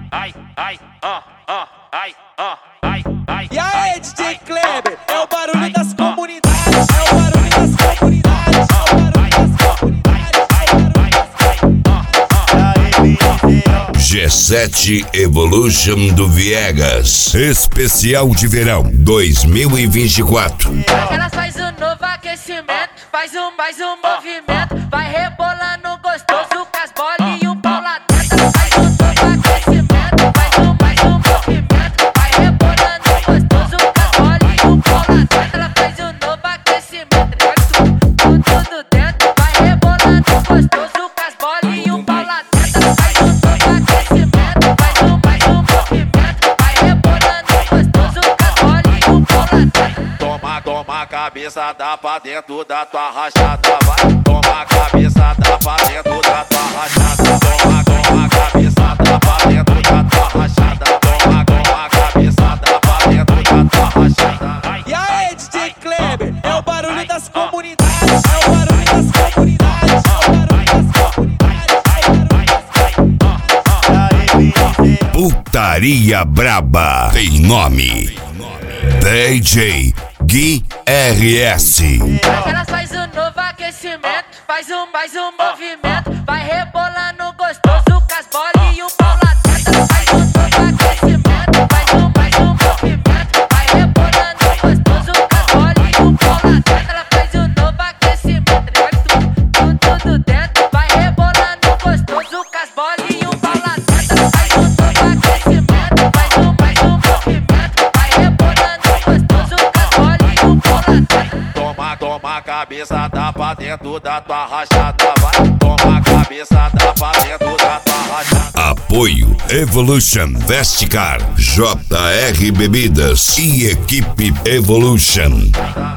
E aí, DJ Kleber, é o barulho das comunidades, é o barulho das comunidades, é o barulho das comunidades. G7 Evolution do Viegas, especial de verão 2024. Elas faz um novo aquecimento, faz um movimento, vai rebolando gostoso com as bolas e o pau lá dentro. Faz um novo aquecimento, faz um movimento, vai rebolando gostoso com as bolas e o pau lá dentro. Ela faz um novo aquecimento, com tudo dentro, vai rebolando gostoso com as bolas e o pau lá dentro. Ela faz um novo aquecimento, faz um movimento, vai rebolando gostoso com as bolas e o pau lá dentro. Toma a cabeça, dá pra dentro da tua rachada, vai. Toma a cabeça, dá pra dentro da tua rachada. Toma a cabeça, dá pra dentro da tua rachada. Toma a cabeça, dá pra dentro da tua rachada. E aí, DJ Kleber, é o barulho das comunidades, é o barulho das comunidades, é o barulho das comunidades. Putaria Braba tem nome: DJ Gui RS. Elas faz um novo aquecimento, faz um movimento, vai rebolando gostoso com as bolas e o pau lá dentro. Ela faz um novo aquecimento, faz um movimento, vai rebolando gostoso com as bolas e o pau lá dentro. Ela faz um novo aquecimento, vai tudo dentro, vai rebolando gostoso com as bolas e o pau lá dentro. Ela faz um novo aquecimento, faz um movimento, vai rebolando gostoso com as bolas e o pau lá dentro. Toma a cabeça, dá pra dentro da tua rachada, vai. Toma a cabeça, dá pra dentro da tua rachada. Apoio Evolution Vesticar, JR Bebidas e Equipe Evolution.